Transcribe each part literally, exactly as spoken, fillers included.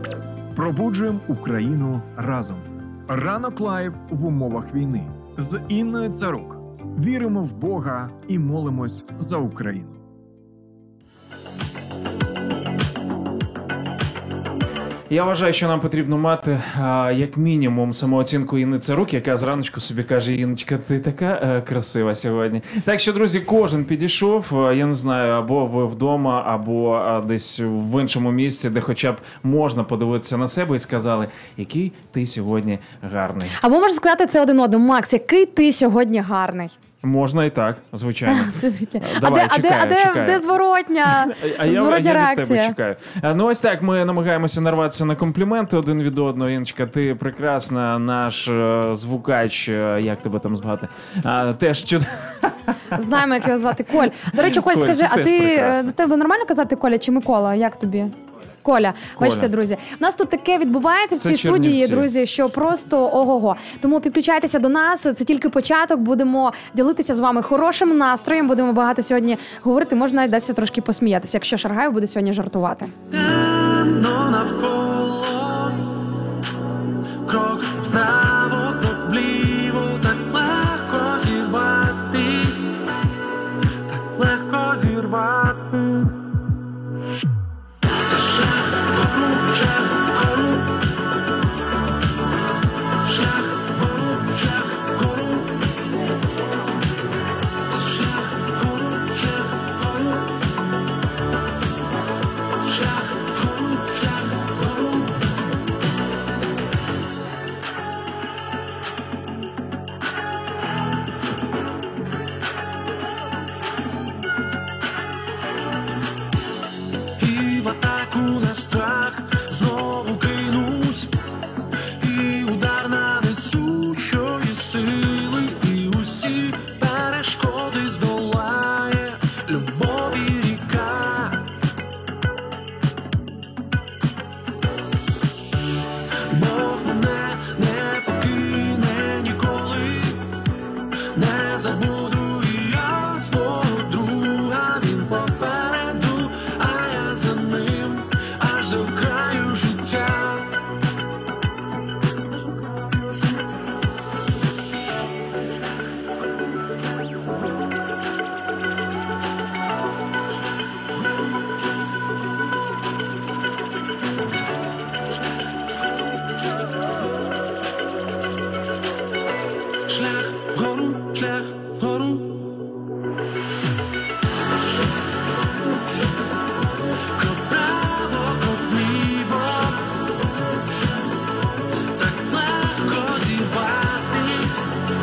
Пробуджуємо Україну разом. Ранок лайв в умовах війни з Інною Царук. Віримо в Бога і молимось за Україну. Я вважаю, що нам потрібно мати, а, як мінімум, самооцінку Інни Царук, яка зраночку собі каже: Інночка, ти така а, красива сьогодні. Так що, друзі, кожен підійшов, я не знаю, або ви вдома, або а, десь в іншому місці, де хоча б можна подивитися на себе і сказали, який ти сьогодні гарний. Або можна сказати це один одному: Макс, який ти сьогодні гарний. Можна і так, звичайно. Давай, а де, чекаю, а де, чекаю. де зворотня, а зворотня я, реакція? Я від тебе чекаю. Ну ось так, ми намагаємося нарватися на компліменти один від одного. Інночка, ти прекрасна, наш uh, звукач, uh, як тебе там звати? Uh, теж чудо. Знаємо, як його звати. Коль. До речі, Коль, Коль скажи, а ти, тебе нормально казати Коля чи Микола? Як тобі? Коля. Коля. Бачите, друзі, у нас тут таке відбувається в цій студії, друзі, що просто ого-го. Тому підключайтеся до нас, це тільки початок, будемо ділитися з вами хорошим настроєм, будемо багато сьогодні говорити, можна навіть дасться трошки посміятися, якщо Шаргаєв буде сьогодні жартувати. Темно навколо, крок вправо, крок вліво, так легко зірватись, так легко зірватись. В атаку на страх знову кинусь, і удар нанесу, що є сили, і усі перешкоди здолає любові ріка. Бог мене не покине ніколи, не забуду і я свого друга, він попереду, а я за ним аж до краю життя. Шлях вгору, шлях вгору. Крок вправо, крок вліво, так легко зірватись.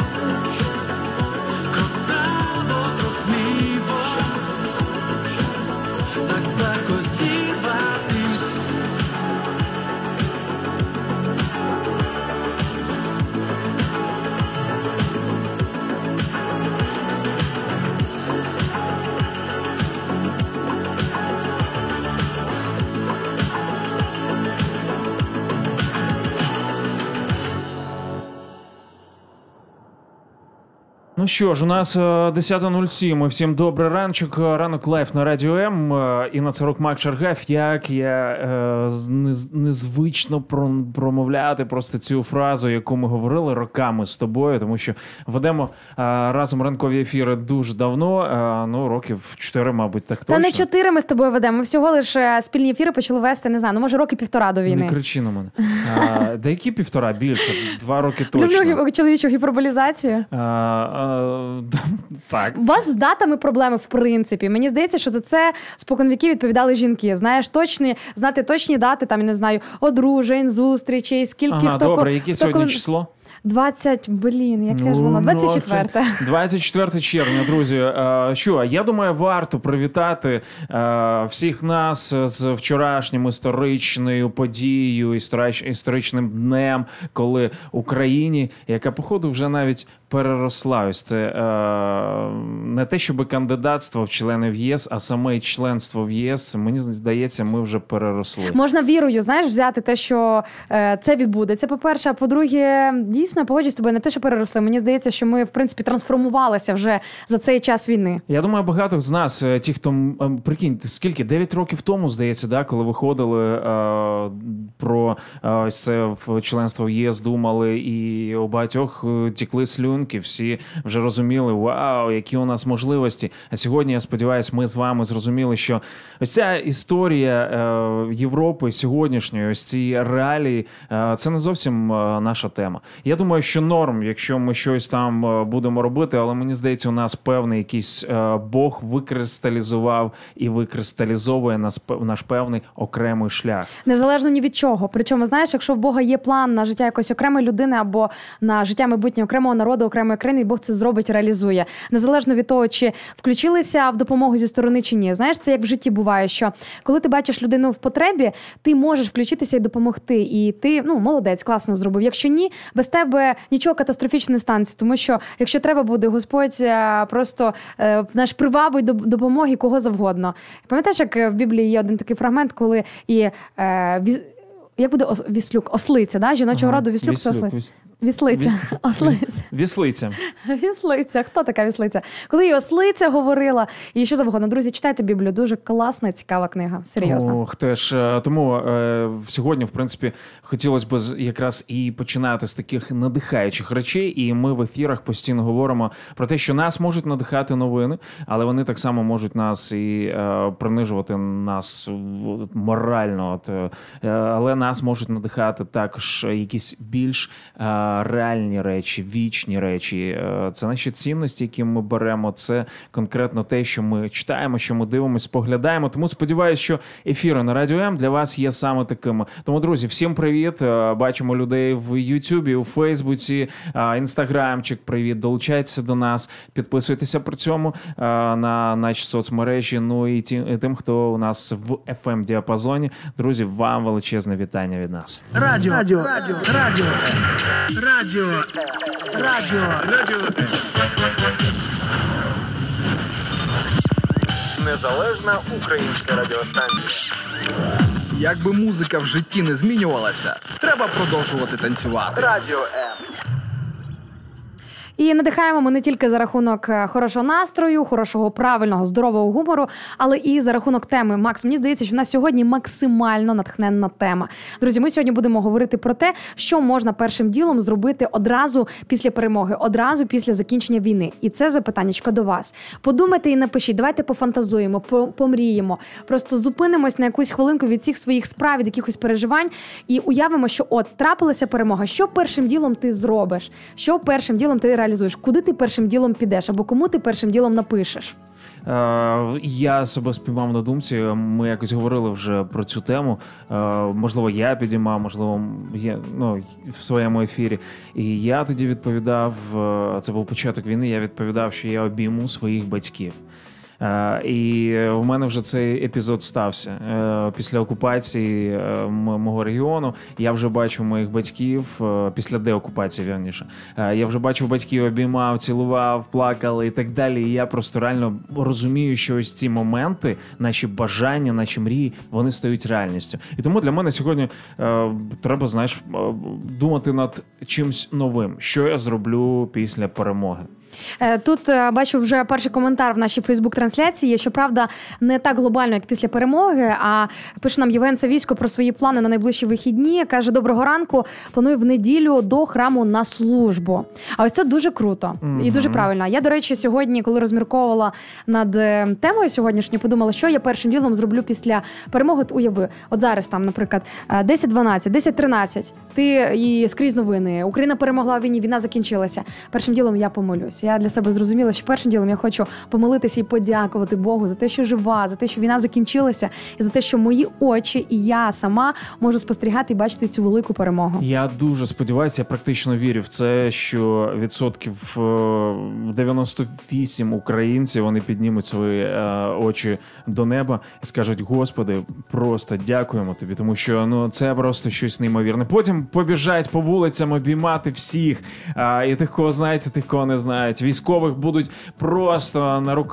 Крок вправо, крок вліво, так легко зірватись. Ну що ж, у нас десята нуль сім, всім добрий ранчик, ранок лайф на Радіо М, Інна Царук, Макс Шаргаєв. Як я е, незвично промовляти просто цю фразу, яку ми говорили роками з тобою, тому що ведемо е, разом ранкові ефіри дуже давно, е, ну років чотири, мабуть, так точно. Та не чотири ми з тобою ведемо, ми всього лише спільні ефіри почали вести, не знаю, ну може роки півтора до війни. Не кричи на мене. А, да які півтора? Більше, два роки точно. Люблю чоловічу гіперболізацію. А, а, так. У вас з датами проблеми, в принципі. Мені здається, що за це споконвіки відповідали жінки. Знаєш, точні, знати точні дати, там, я не знаю, одружень, зустрічей, скільки ага, хто... добре, яке сьогодні коли... число? двадцять, блін, яке ну, ж воно? двадцять четверте. двадцять четверте червня, друзі. Що, я думаю, варто привітати всіх нас з вчорашнім історичною подією, історичним днем, коли Україні, яка, походу, вже навіть переросла ось це е, не те, щоб кандидатство в члени в ЄС, а саме членство в ЄС, мені здається, ми вже переросли. Можна вірою, знаєш, взяти те, що е, це відбудеться, по-перше, а по-друге, дійсно, погоджуюсь з тобою, не те, що переросли, мені здається, що ми, в принципі, трансформувалися вже за цей час війни. Я думаю, багато з нас, ті, хто, прикинь, скільки, дев'ять років тому, здається, да, коли виходили е, про про ось це в членство в ЄС думали, і у багатьох тікли слюнки, всі вже розуміли, вау, які у нас можливості. А сьогодні, я сподіваюся, ми з вами зрозуміли, що ось ця історія Європи сьогоднішньої, ось ці реалії, це не зовсім наша тема. Я думаю, що норм, якщо ми щось там будемо робити, але мені здається, у нас певний якийсь Бог викристалізував і викристалізовує нас, наш певний окремий шлях. Незалежно ні від чого. Причому, знаєш, якщо в Бога є план на життя якоїсь окремої людини або на життя майбутнє окремого народу, окремої країни, Бог це зробить, реалізує. Незалежно від того, чи включилися в допомогу зі сторони чи ні. Знаєш, це як в житті буває, що коли ти бачиш людину в потребі, ти можеш включитися і допомогти. І ти, ну, молодець, класно зробив. Якщо ні, без тебе нічого катастрофічного не станеться. Тому що, якщо треба буде, Господь просто е, наш привабить до допомоги кого завгодно. Пам'ятаєш, як в Біблії є один такий фрагмент, коли і е, ві, як буде ос, віслюк? Ослиця, да? Жіночого ага. роду віслюк, віслюк це ослиця. Віслиця. Ві... Ослиця. Віслиця. Віслиця. Хто така віслиця? Коли і ослиця говорила, і що завгодно. Друзі, читайте Біблію. Дуже класна, цікава книга. Серйозно. Ох, теж. Тому е, сьогодні, в принципі, хотілося б якраз і починати з таких надихаючих речей. І ми в ефірах постійно говоримо про те, що нас можуть надихати новини, але вони так само можуть нас і е, принижувати нас морально. От, е, але нас можуть надихати також якісь більш е, реальні речі, вічні речі. Це наші цінності, які ми беремо. Це конкретно те, що ми читаємо, що ми дивимося, споглядаємо. Тому сподіваюся, що ефіри на Радіо М для вас є саме такими. Тому, друзі, всім привіт. Бачимо людей в Ютубі, у Фейсбуці, Інстаграмчик, привіт. Долучайтеся до нас, підписуйтеся при цьому на наші соцмережі. Ну і тим, хто у нас в еф ем-діапазоні. Друзі, вам величезне вітання від нас. Радіо, радіо, радіо, радіо. Радіо. Радіо. Радіо. Незалежна українська радіостанція. Якби музика в житті не змінювалася, треба продовжувати танцювати. Радіо М. І надихаємо ми не тільки за рахунок хорошого настрою, хорошого, правильного, здорового гумору, але і за рахунок теми. Макс, мені здається, що в нас сьогодні максимально натхненна тема. Друзі, ми сьогодні будемо говорити про те, що можна першим ділом зробити одразу після перемоги, одразу після закінчення війни. І це запитаннячко до вас. Подумайте і напишіть, давайте пофантазуємо, помріємо, просто зупинимось на якусь хвилинку від всіх своїх справ, від якихось переживань і уявимо, що от, трапилася перемога. Що першим ділом ти зробиш? Що першим ділом ти реалізуєш? Куди ти першим ділом підеш? Або кому ти першим ділом напишеш? Uh, я себе спіймав на думці, ми якось говорили вже про цю тему, uh, можливо, я підіймав, можливо, я, ну, в своєму ефірі. І я тоді відповідав, uh, це був початок війни, я відповідав, що я обійму своїх батьків. Uh, і в мене вже цей епізод стався. Uh, після окупації uh, мого регіону я вже бачив моїх батьків, uh, після деокупації, вірніше. Uh, я вже бачив батьків, обіймав, цілував, плакали і так далі. І я просто реально розумію, що ось ці моменти, наші бажання, наші мрії, вони стають реальністю. І тому для мене сьогодні uh, треба, знаєш, uh, думати над чимсь новим. Що я зроблю після перемоги? Тут бачу вже перший коментар в нашій Фейсбук-трансляції, щоправда, не так глобально, як після перемоги, а пише нам Євген Савісько про свої плани на найближчі вихідні. Каже, доброго ранку, планую в неділю до храму на службу. А ось це дуже круто mm-hmm. і дуже правильно. Я, до речі, сьогодні, коли розмірковувала над темою сьогоднішньою, подумала, що я першим ділом зроблю після перемоги. От уяви, от зараз там, наприклад, десять дванадцять, десять тринадцять, ти і скрізь новини, Україна перемогла в війні, війна закінчилася. Першим ділом я помолюсь. Я для себе зрозуміла, що першим ділом я хочу помолитися і подякувати Богу за те, що жива, за те, що війна закінчилася, і за те, що мої очі і я сама можу спостерігати і бачити цю велику перемогу. Я дуже сподіваюся, я практично вірю в це, що відсотків дев'яносто вісім українців, вони піднімуть свої очі до неба і скажуть, Господи, просто дякуємо тобі, тому що ну це просто щось неймовірне. Потім побіжать по вулицям обіймати всіх, і тих, кого знають, і тих, кого не знають. Військових будуть просто на руках підкидати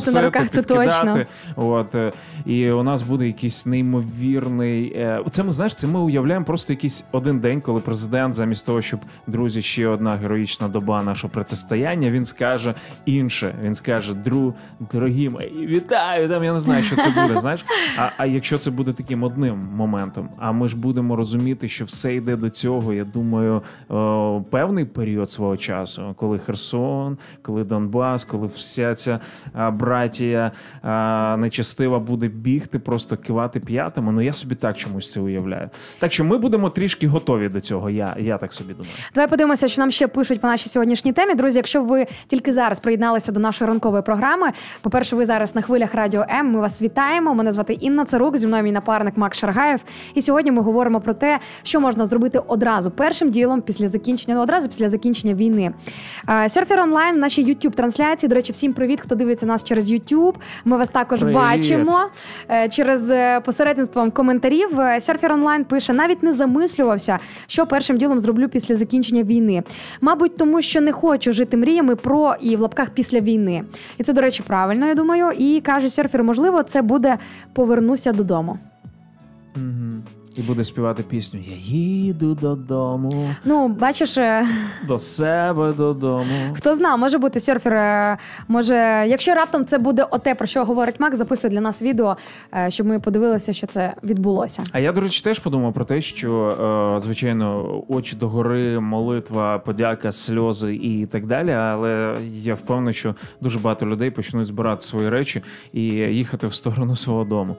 носити на руках, це точно. От, і у нас буде якийсь неймовірний... Це ми, знаєш, це ми уявляємо просто якийсь один день, коли президент замість того, щоб, друзі, ще одна героїчна доба нашого протистояння, він скаже інше. Він скаже, Дру, дорогі мої, вітаю, там я не знаю, що це буде, знаєш. А, а якщо це буде таким одним моментом, а ми ж будемо розуміти, що все йде до цього, я думаю, о, певний період свого часу, коли Херсон, коли Донбас, коли вся ця а, братія а, нечестива буде бігти, просто кивати п'ятами, ну я собі так чомусь це уявляю. Так що ми будемо трішки готові до цього, я, я так собі думаю. Давай подивимося, що нам ще пишуть по нашій сьогоднішній темі. Друзі, якщо ви тільки зараз приєдналися до нашої ранкової програми, по-перше, ви зараз на хвилях Радіо М, ми вас вітаємо. Мене звати Інна Царук, зі мною мій напарник Макс Шаргаєв. І сьогодні ми говоримо про те, що можна зробити одразу, першим ділом після закінчення, ну одразу після закінчення війни. Surfer Online в нашій YouTube-трансляції. До речі, всім привіт, хто дивиться нас через YouTube. Ми вас також привіт. бачимо через посередництвом коментарів. Surfer Online пише, навіть не замислювався, що першим ділом зроблю після закінчення війни. Мабуть, тому що не хочу жити мріями про і в лапках після війни. І це, до речі, правильно, я думаю. І каже Серфер, можливо, це буде «Повернуся додому». Угу. І буде співати пісню «Я їду додому». Ну, бачиш... До себе додому. Хто знає, може бути Серфер, може... Якщо раптом це буде оте, про що говорить Макс, записує для нас відео, щоб ми подивилися, що це відбулося. А я, до речі, теж подумав про те, що, звичайно, очі догори, молитва, подяка, сльози і так далі, але я впевнений, що дуже багато людей почнуть збирати свої речі і їхати в сторону свого дому.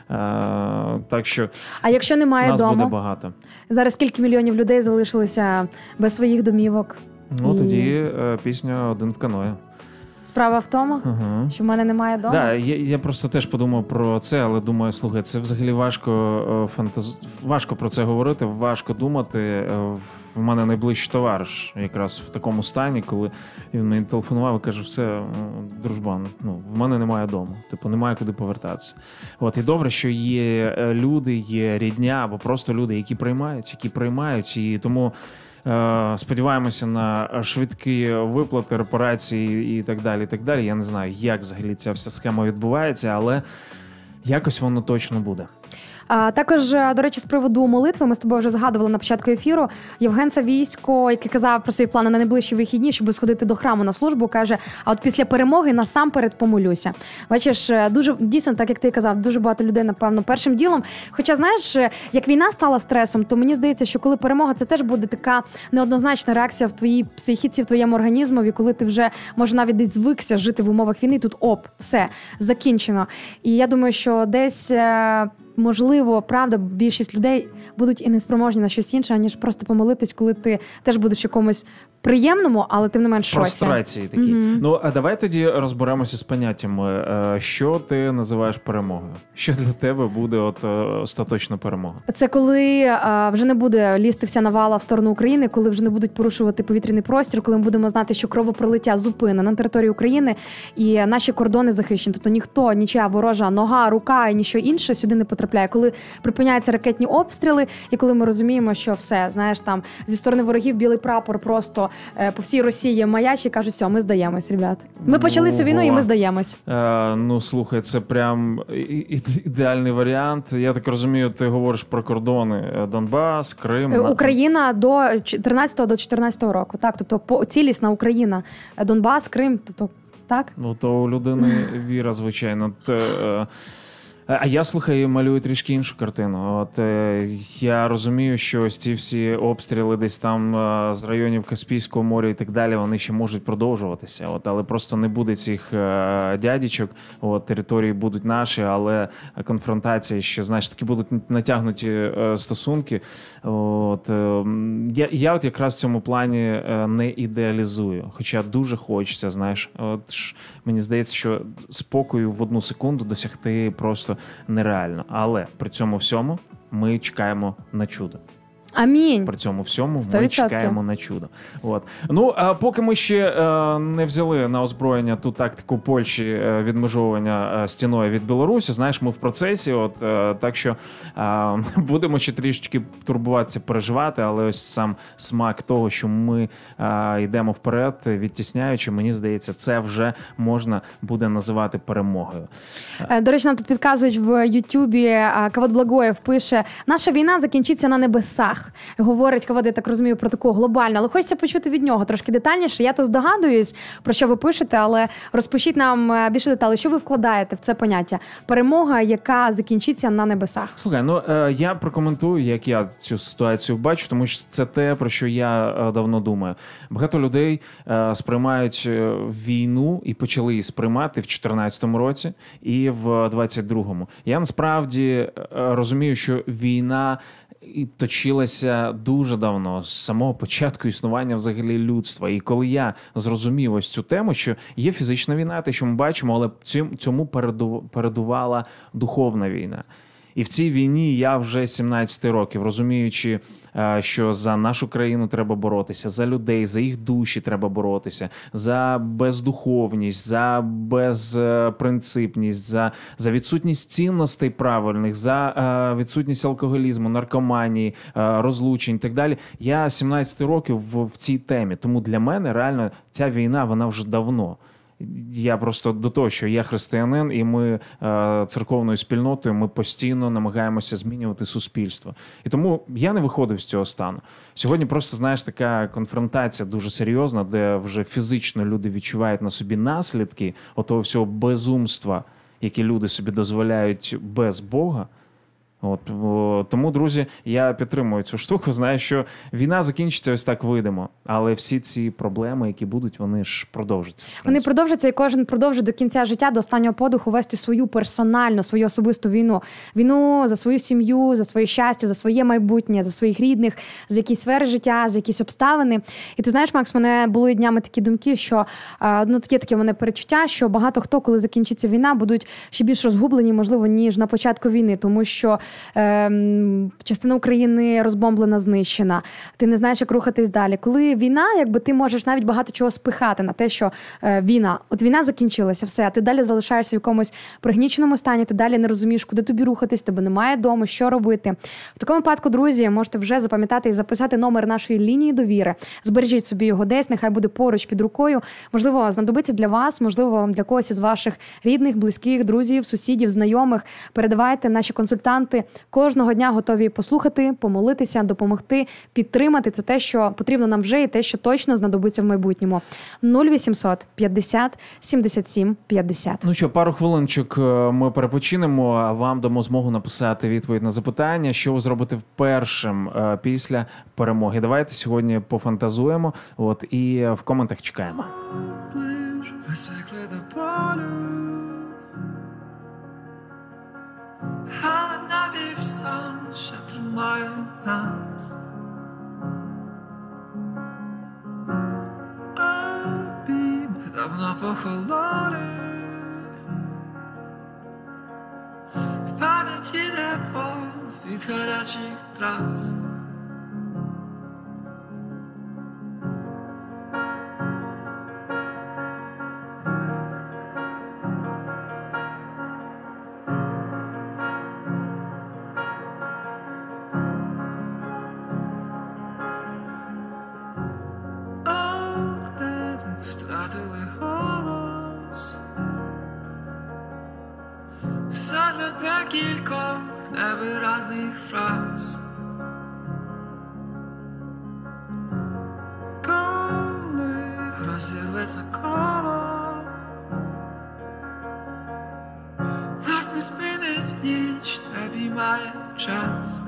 Так що... А якщо немає нас дому? Буде багато. Зараз скільки мільйонів людей залишилися без своїх домівок? Ну, і... тоді е, пісня «Один в каное». Справа в тому, ага. що в мене немає дому? Да, я, я просто теж подумав про це, але думаю, слухай, це взагалі важко, фантаз... важко про це говорити, важко думати. В мене найближчий товариш якраз в такому стані, коли він мені телефонував і каже, все, дружбан, ну, в мене немає дому, типу, немає куди повертатися. От, і добре, що є люди, є рідня, або просто люди, які приймають, які приймають, і тому сподіваємося на швидкі виплати, репарації і так далі, і так далі. Я не знаю, як взагалі ця вся схема відбувається, але якось воно точно буде. А, також, до речі, з приводу молитви, ми з тобою вже згадували на початку ефіру, Євген Савійсько, який казав про свої плани на найближчі вихідні, щоб сходити до храму на службу, каже, а от після перемоги насамперед помолюся. Бачиш, дуже, дійсно, так як ти казав, дуже багато людей, напевно, першим ділом. Хоча, знаєш, як війна стала стресом, то мені здається, що коли перемога, це теж буде така неоднозначна реакція в твоїй психіці, в твоєму організмові, коли ти вже, може, навіть десь звикся жити в умовах війни, тут оп, все, закінчено. І я думаю, що десь... можливо, правда, більшість людей будуть і неспроможні на щось інше, аніж просто помолитись, коли ти теж будеш якомусь приємному, але тим не менш шоці. Прострації такі. Mm-hmm. Ну, а давай тоді розберемося з поняттями. Що ти називаєш перемогою? Що для тебе буде от остаточна перемога? Це коли а, вже не буде лізти вся навала в сторону України, коли вже не будуть порушувати повітряний простір, коли ми будемо знати, що кровопролиття зупинено на території України і наші кордони захищені. Тобто ніхто, нічия ворожа нога, рука і ніщо інше сюди не потрапляє. Коли припиняються ракетні обстріли і коли ми розуміємо, що все, знаєш, там зі сторони ворогів білий прапор просто по всій Росії маячі, кажуть, все, ми здаємось, ребят. Ми почали цю війну і ми здаємось. Е, ну, слухай, це прям ідеальний варіант. Я так розумію, ти говориш про кордони Донбас, Крим. Україна до тринадцятого до чотирнадцятого року. Так, тобто цілісна Україна, Донбас, Крим, тобто так. Ну, то у людини віра, звичайно. Те, А я, слухай, малюю трішки іншу картину. От е, я розумію, що ось ці всі обстріли десь там е, з районів Каспійського моря і так далі, вони ще можуть продовжуватися. От, але просто не буде цих е, дядічок. От, території будуть наші, але конфронтації ще, знаєш, такі будуть натягнуті е, стосунки. От, е, я, я от якраз в цьому плані е, не ідеалізую. Хоча дуже хочеться, знаєш. От, ж, мені здається, що спокою в одну секунду досягти просто нереально. Але при цьому всьому ми чекаємо на чудо. Амінь. При цьому всьому сто ми відсотків. чекаємо на чудо. От. Ну, а поки ми ще е, не взяли на озброєння ту тактику Польщі е, відмежовування е, стіною від Білорусі, знаєш, ми в процесі, от, е, так що е, будемо ще трішечки турбуватися, переживати, але ось сам смак того, що ми е, йдемо вперед, відтісняючи, мені здається, це вже можна буде називати перемогою. До речі, нам тут підказують в Ютубі, Кавод Благоєв пише, наша війна закінчиться на небесах. Говорить Кавод, я так розумію, про таку глобальну, але хочеться почути від нього трошки детальніше. Я то здогадуюсь, про що ви пишете, але розпишіть нам більше деталей, що ви вкладаєте в це поняття. Перемога, яка закінчиться на небесах. Слухай, ну я прокоментую, як я цю ситуацію бачу, тому що це те, про що я давно думаю. Багато людей сприймають війну і почали її сприймати в чотирнадцятому році і в двадцять другому. Я насправді розумію, що війна і точилася дуже давно, з самого початку існування взагалі людства. І коли я зрозумів ось цю тему, що є фізична війна, те, що ми бачимо, але цьому передувала духовна війна. І в цій війні я вже сімнадцять років, розуміючи, що за нашу країну треба боротися, за людей, за їх душі треба боротися, за бездуховність, за безпринципність, за, за відсутність цінностей правильних, за відсутність алкоголізму, наркоманії, розлучень і так далі. Я сімнадцять років в, в цій темі, тому для мене реально ця війна, вона вже давно. Я просто до того, що я християнин, і ми е, церковною спільнотою, ми постійно намагаємося змінювати суспільство. І тому я не виходив з цього стану. Сьогодні просто, знаєш, така конфронтація дуже серйозна, де вже фізично люди відчувають на собі наслідки отого всього безумства, яке люди собі дозволяють без Бога. От, о, тому, друзі, я підтримую цю штуку. Знаю, що війна закінчиться ось так видимо, але всі ці проблеми, які будуть, вони ж продовжаться. Вони продовжаться, і кожен продовжить до кінця життя, до останнього подиху вести свою персональну, свою особисту війну. Війну за свою сім'ю, за своє щастя, за своє майбутнє, за своїх рідних, за якісь сфери життя, за якісь обставини. І ти знаєш, Макс, мене були днями такі думки, що ну, таке таке мене перечуття, що багато хто, коли закінчиться війна, будуть ще більш розгублені, можливо, ніж на початку війни, тому що Ем, частина України розбомблена, знищена. Ти не знаєш, як рухатись далі. Коли війна, якби ти можеш навіть багато чого спихати на те, що е, війна, от війна закінчилася, все, а ти далі залишаєшся в якомусь пригніченому стані, ти далі не розумієш, куди тобі рухатись, тебе немає дому, що робити. В такому випадку, друзі, можете вже запам'ятати і записати номер нашої лінії довіри. Збережіть собі його десь, нехай буде поруч під рукою. Можливо, знадобиться для вас, можливо, для когось із ваших рідних, близьких, друзів, сусідів, знайомих. Передавайте, наші консультанти кожного дня готові послухати, помолитися, допомогти, підтримати. Це те, що потрібно нам вже і те, що точно знадобиться в майбутньому. нуль вісімсот п'ятдесят сімдесят сім п'ятдесят. Ну що, пару хвилиночок ми перепочинемо, а вам дамо змогу написати відповідь на запитання, що ви зробите першим після перемоги. Давайте сьогодні пофантазуємо, от, і в коментах чекаємо. Але навіть сон ще тримає нас. Обійми давно похололи, в пам'яті любов від гарячих трас. Втратили голос задля декількох невиразних фраз. Коли розірветься коло, нас не спинить ніч, не піймає час.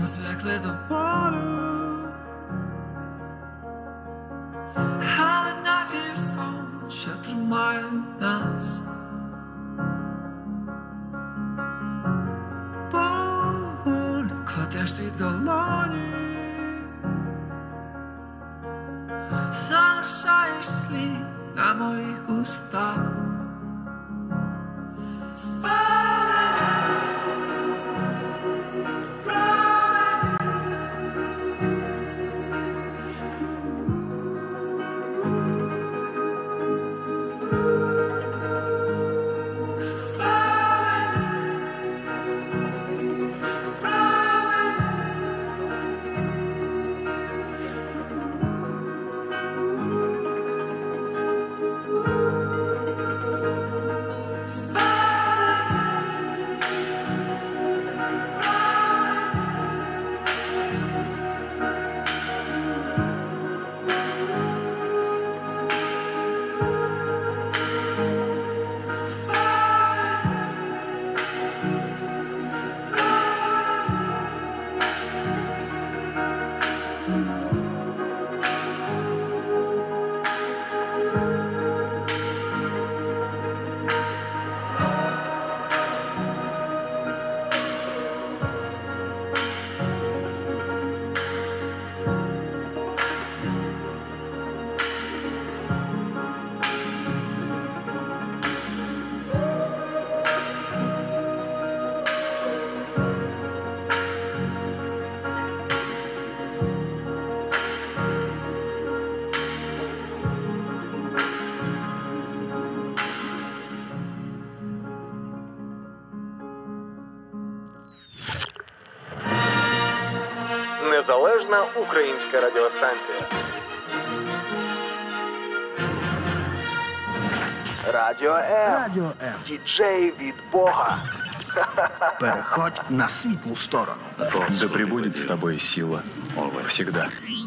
ми звикли до болю, але напівсон ще тримає нас. Поволі кладеш твій долоні, залишаєш слід на моїх устах. Незалежна українська радіостанція. Радіо М. Радіо М. Діджей від Бога. Переходь на світлу сторону. Да пребудет с тобой сила. Всегда.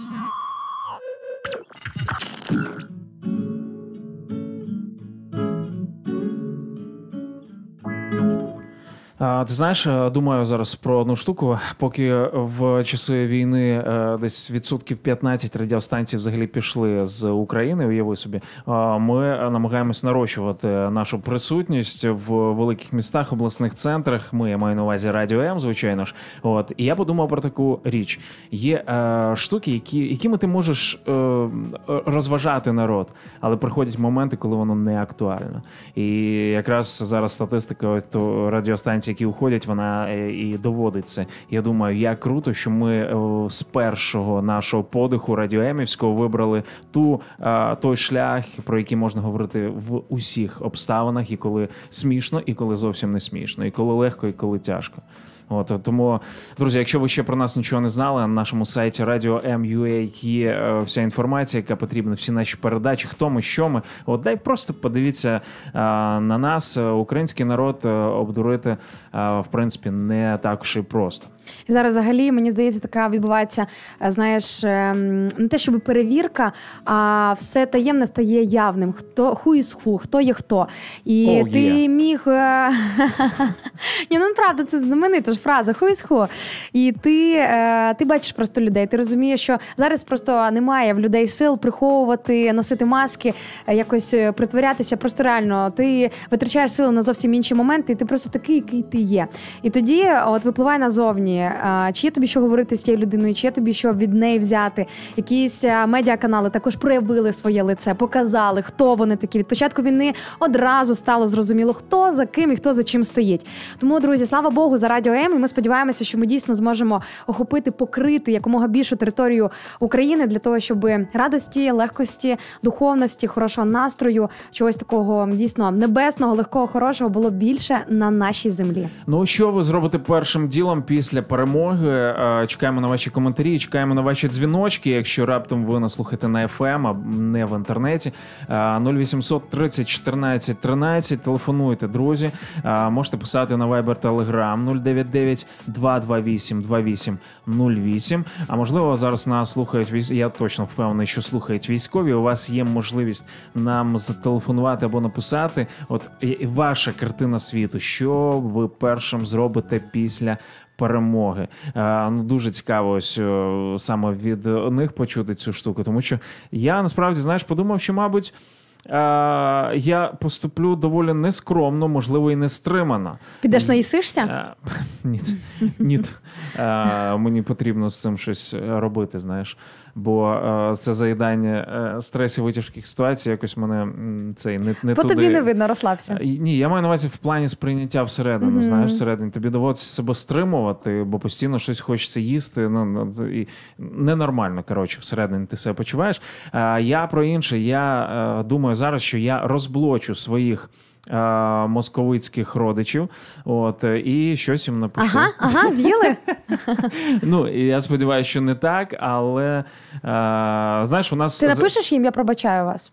Ти знаєш, думаю зараз про одну штуку. Поки в часи війни десь відсотків п'ятнадцять радіостанцій взагалі пішли з України, уяви собі, ми намагаємось нарощувати нашу присутність в великих містах, обласних центрах. Ми, я маю на увазі Радіо М, звичайно ж. От. І я подумав про таку річ. Є е, штуки, які, якими ти можеш е, розважати народ, але приходять моменти, коли воно не актуально. І якраз зараз статистика то радіостанцій, які уходять, вона і доводить це. Я думаю, як круто, що ми з першого нашого подиху радіоемівського вибрали ту, той шлях, про який можна говорити в усіх обставинах, і коли смішно, і коли зовсім не смішно, і коли легко, і коли тяжко. От, тому, друзі, якщо ви ще про нас нічого не знали, на нашому сайті радіо ем крапка ю а є е, вся інформація, яка потрібна, всі наші передачі, хто ми, що ми. От, дай просто подивіться е, на нас. Український народ е, обдурити, е, в принципі, не так уж і просто. І зараз взагалі, мені здається, така відбувається, знаєш, не те, щоб перевірка, а все таємне стає явним. Хто, who is who, хто є хто. І oh, ти yeah. міг... Ні, ну, правда, це знаменита ж фраза, who is who. І ти, ти бачиш просто людей, ти розумієш, що зараз просто немає в людей сил приховувати, носити маски, якось притворятися. Просто реально, ти витрачаєш сили на зовсім інші моменти, і ти просто такий, який ти є. І тоді от випливає назовні, чи є тобі що говорити з тією людиною, чи є тобі що від неї взяти. Якісь медіаканали також проявили своє лице, показали, хто вони такі. Від початку війни одразу стало зрозуміло, хто за ким і хто за чим стоїть. Тому, друзі, слава Богу за Радіо М, і ми сподіваємося, що ми дійсно зможемо охопити, покрити якомога більшу територію України для того, щоб радості, легкості, духовності, хорошого настрою, чогось такого дійсно небесного, легкого, хорошого було більше на нашій землі. Ну, що ви зробите першим ділом після перемоги? Чекаємо на ваші коментарі, чекаємо на ваші дзвіночки, якщо раптом ви нас слухаєте на еф ем, а не в інтернеті. нуль вісімсот тридцять чотирнадцять тринадцять, телефонуйте, друзі. Можете писати на Viber, Telegram нуль дев'ять дев'ять два два вісім два вісім нуль вісім. А можливо, зараз нас слухають, я точно впевнений, що слухають військові. У вас є можливість нам зателефонувати або написати. От ваша картина світу, що ви першим зробите після перемоги. А, ну, дуже цікаво ось о, саме від них почути цю штуку, тому що я насправді, знаєш, подумав, що, мабуть, а, я поступлю доволі нескромно, можливо, і нестримано. Підеш наїсишся? А, ні, ні. А, мені потрібно з цим щось робити, знаєш. Бо а, це заїдання а, стресів і тяжких ситуацій якось мене цей не, не По туди. тобі не видно, розслабся. Ні, я маю на увазі в плані сприйняття всередину, Mm-hmm. знаєш, всередині. Тобі доводиться себе стримувати, бо постійно щось хочеться їсти. Ну, і ненормально, коротше, всередині ти себе почуваєш. А, я про інше, я а, думаю зараз, що я розблочу своїх а, московицьких родичів, от, і щось їм напишу. Ага, ага, з'їли? Ну, і я сподіваюся, що не так, але, а, знаєш, у нас... Ти напишеш їм, я пробачаю вас?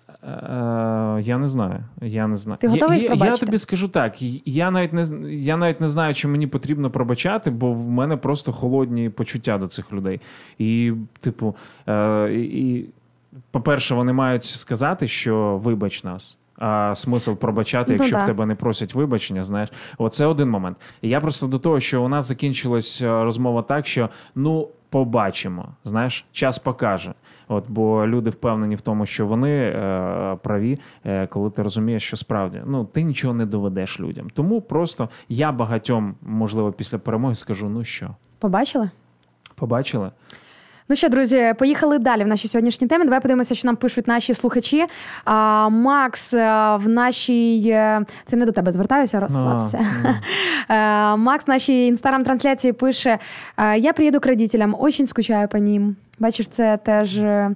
А, я не знаю, я не знаю. Ти готовий я, пробачити? Я тобі скажу так, я навіть, не, я навіть не знаю, чи мені потрібно пробачати, бо в мене просто холодні почуття до цих людей. І, типу, а, і, по-перше, вони мають сказати, що вибач нас. А смисл пробачати, якщо ну, в тебе не просять вибачення, знаєш. Оце один момент. І я просто до того, що у нас закінчилась розмова так, що, ну, побачимо, знаєш, час покаже. От, бо люди впевнені в тому, що вони е, праві, е, коли ти розумієш, що справді, ну, ти нічого не доведеш людям. Тому просто я багатьом, можливо, після перемоги скажу, ну що? Побачили? Побачили? Ну що, друзі, поїхали далі в нашій сьогоднішній темі. Давай подивимося, що нам пишуть наші слухачі. А, Макс в нашій... Це не до тебе звертаюся, розслабся. А, Макс в нашій інстаграм-трансляції пише: «Я приїду к родителям, очень скучаю по ним». Бачиш, це теж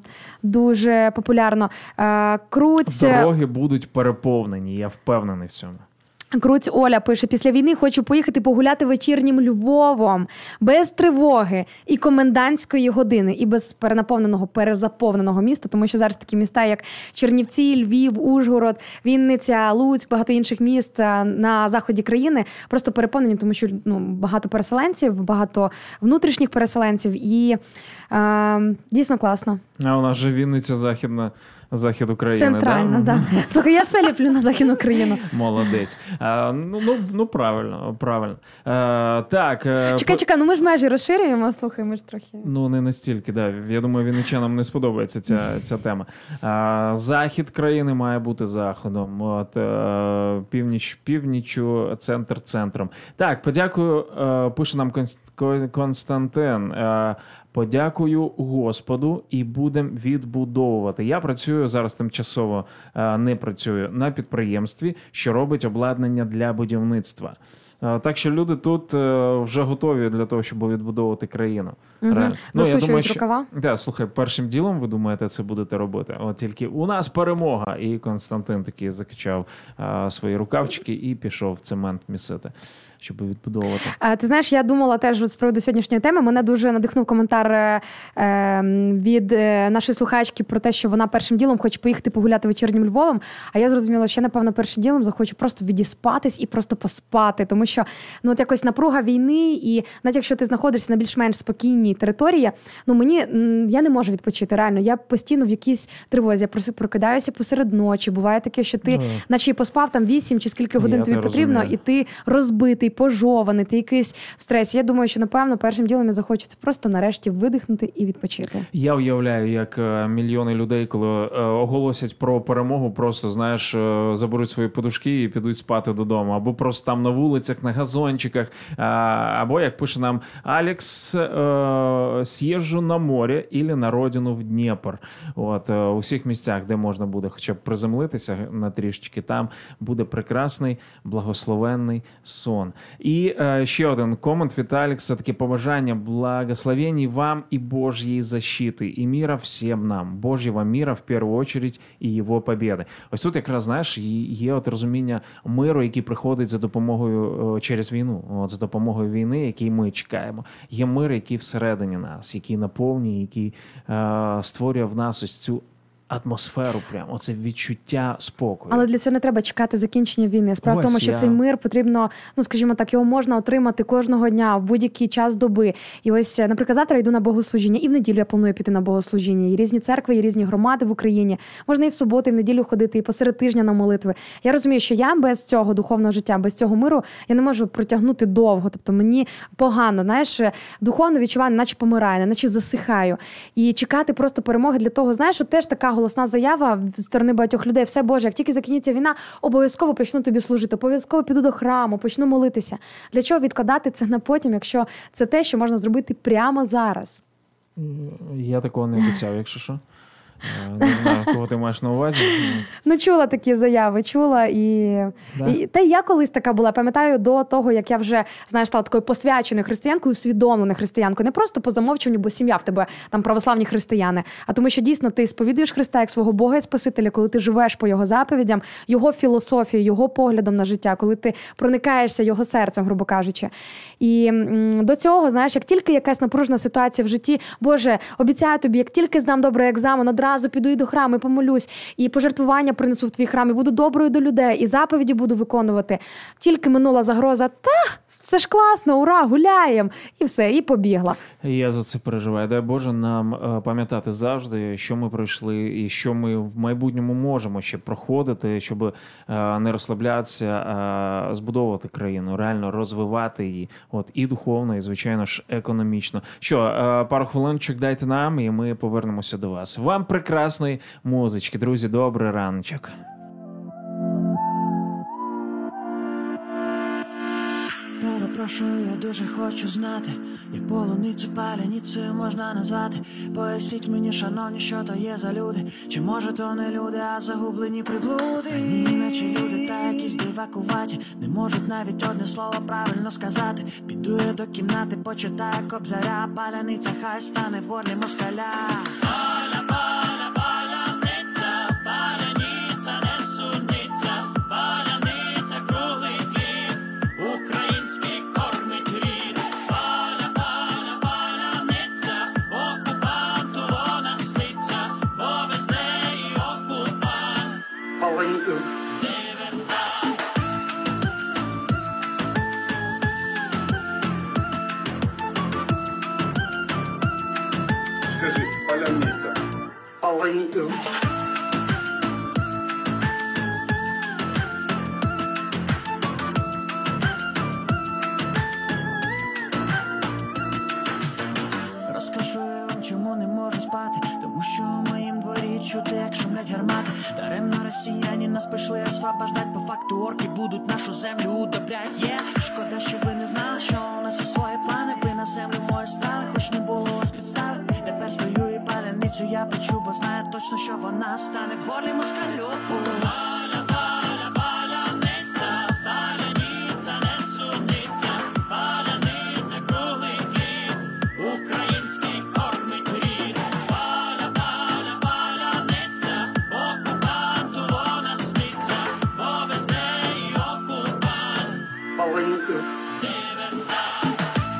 дуже популярно. А, Круть... Дороги будуть переповнені, я впевнений в цьому. Круть Оля пише: «Після війни хочу поїхати погуляти вечірнім Львовом. Без тривоги і комендантської години, і без перенаповненого, перезаповненого міста». Тому що зараз такі міста, як Чернівці, Львів, Ужгород, Вінниця, Луцьк, багато інших міст на заході країни просто переповнені, тому що ну, багато переселенців, багато внутрішніх переселенців. І е, дійсно класно. А у нас же Вінниця західна. Захід України, центральна, да? Да? Слухай, я все ліплю на Західну Україну. Молодець. А, ну, ну, ну, правильно, правильно. А, так. Чекай, чекай, ну ми ж межі розширюємо, слухай, ми ж трохи... Ну, не настільки, да. Я думаю, вінничанам не сподобається ця, ця тема. А, захід країни має бути заходом. От, а, північ північю, центр центром. Так, подякую, а, пише нам Константин. А, подякую Господу і будемо відбудовувати. Я працюю зараз тимчасово, не працюю на підприємстві, що робить обладнання для будівництва. Так що люди тут вже готові для того, щоб відбудовувати країну. Угу. Ну, я думаю, що... рукава? Да, слухай, першим ділом ви думаєте, це будете робити. От тільки у нас перемога. І Константин такий закачав а, свої рукавчики і пішов в цемент місити, щоб відбудовувати. А, ти знаєш, я думала теж з приводу сьогоднішньої теми. Мене дуже надихнув коментар е, від е, нашої слухачки про те, що вона першим ділом хоче поїхати погуляти вечірнім Львовом. А я зрозуміла, що я, напевно, першим ділом захочу просто відіспатись і просто поспати. Тому що ну, от якось напруга війни, і навіть якщо ти знаходишся на більш-менш спокійній території, ну мені, я не можу відпочити, реально. Я постійно в якійсь тривозі, я прокидаюся посеред ночі. Буває таке, що ти, mm. наче поспав там вісім чи скільки годин я тобі потрібно, розумію. І ти розбитий, пожований, ти якийсь в стресі. Я думаю, що, напевно, першим ділом я захочу це просто нарешті видихнути і відпочити. Я уявляю, як мільйони людей, коли оголосять про перемогу, просто, знаєш, заберуть свої подушки і підуть спати додому. Або просто там на вулицях, на газончиках. Або, як пише нам Алекс, съезжу на море или на родину в Дніпр. От, у всіх місцях, де можна буде хоча б приземлитися на трішечки, там буде прекрасний, благословенний сон. І е, ще один комент від Алекса, таке побажання: благословений вам і Божьей защити, і міра всім нам. Божьего міра в першу очередь і його побєди. Ось тут якраз, знаєш, є от розуміння миру, який приходить за допомогою через війну, от за допомогою війни, який ми чекаємо. Є мир, який всередині нас, який наповнює, який е, створює в нас ось цю атмосферу, прямо оце відчуття спокою. Але для цього не треба чекати закінчення війни. Справа в тому, що я... цей мир потрібно, ну скажімо так, його можна отримати кожного дня в будь-який час доби. І ось, наприклад, завтра йду на богослужіння, і в неділю я планую піти на богослужіння. І різні церкви, і різні громади в Україні. Можна і в суботу, і в неділю ходити, і посеред тижня на молитви. Я розумію, що я без цього духовного життя, без цього миру, я не можу протягнути довго. Тобто мені погано, знаєш, духовно відчуваю, наче помираю, наче засихаю. І чекати просто перемоги для того, знаєш, от теж така голосна заява з сторони багатьох людей. Все, Боже, як тільки закінчиться війна, обов'язково почну тобі служити, обов'язково піду до храму, почну молитися. Для чого відкладати це на потім, якщо це те, що можна зробити прямо зараз? Я такого не обіцяв, якщо що. Не знаю, кого ти маєш на увазі. Ну, чула такі заяви, чула. І, да? і та я колись така була, пам'ятаю, до того, як я вже, знаєш, стала такою посвяченою християнкою, усвідомленою християнкою. Не просто по замовчуванню, бо сім'я в тебе там православні християни, а тому, що дійсно ти сповідуєш Христа як свого Бога і Спасителя, коли ти живеш по Його заповідям, Його філософією, Його поглядом на життя, коли ти проникаєшся Його серцем, грубо кажучи. І м, до цього, знаєш, як тільки якась напружена ситуація в житті, Боже, обіцяю тобі, як тільки здам добрий екзамен, одразу піду і до храму, і помолюсь, і пожертвування принесу в твій храм, і буду доброю до людей, і заповіді буду виконувати. Тільки минула загроза, та, все ж класно, ура, гуляємо, і все, і побігла. Я за це переживаю. Дай Боже нам е, пам'ятати завжди, що ми пройшли, і що ми в майбутньому можемо ще проходити, щоб е, не розслаблятися, а збудовувати країну, реально розвивати її, от, і духовно, і, звичайно ж, економічно. Що, е, пару хвилиночок дайте нам, і ми повернемося до вас. Вам прекрасної музички, друзі, добрий раночок. Перепрошую, я дуже хочу знати, як полуницю паляницею можна назвати. Поясніть мені, шановні, що то є за люди. Чи може то не люди, а загублені приблуди? Іначе люди та якісь дивакуваті, не можуть навіть одне слово правильно сказати. Піду я до кімнати, почитаю Кобзаря, паляниця хай стане в горлі москаля. Паля, паля, паляниця, паляниця, не суниця, паляниця, круглий хліб, український кормить рід. Паля, паля, паляниця, окупанту вона сниться, бо без неї окупант. Диверсант. Скажи, паляниця. Паляниця. Розкажу я вам, чому не можу спати, тому що у моїм дворі чути, як шумлять гармати. Даремно росіяни нас пішли освобождать, по факту орки будуть нашу землю удобрять. Є, yeah. Шкода, що ви не знали, що у нас є свої плани. Ви на землю мою стали, хоч не було вас підстави. Тепер стою і паляницю я печу, бо знаю точно, що вона стане в горлі москалю. Паля, паля, паляниця, паляниця, не суниця, паляниця, круглий хліб, український кормить рід. Паля, паля, паляниця, окупанту вона сниться, бо без неї окупант. Паляниця. Диверсант.